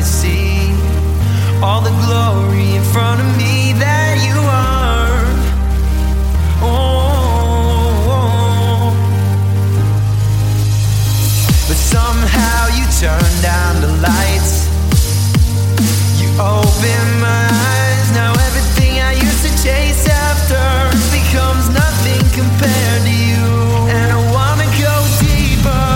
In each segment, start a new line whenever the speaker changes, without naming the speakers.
see all the glory in front of me that you are. Oh, but somehow you turn down the lights. You open my eyes. Now everything I used to chase after becomes nothing compared to you. And I wanna go deeper.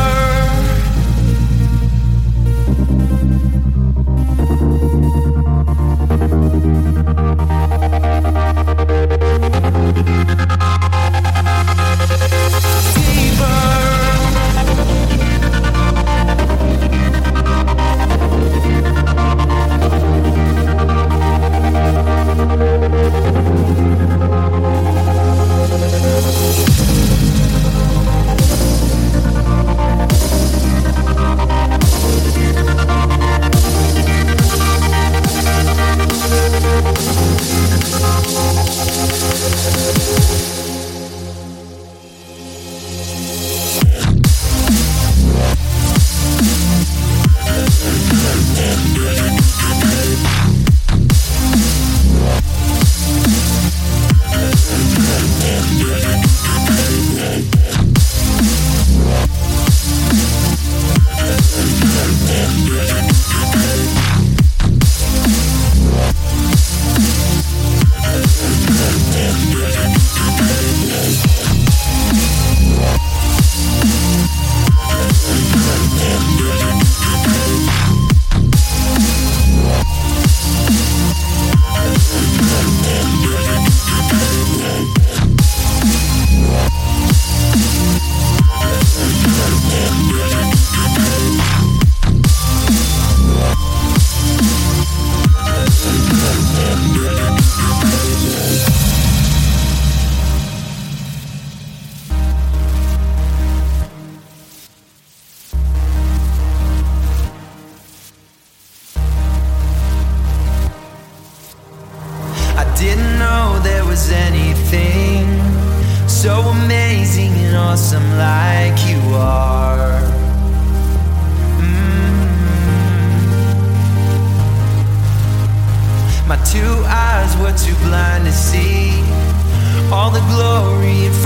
Didn't know there was anything so amazing and awesome like you are. My two eyes were too blind to see all the glory in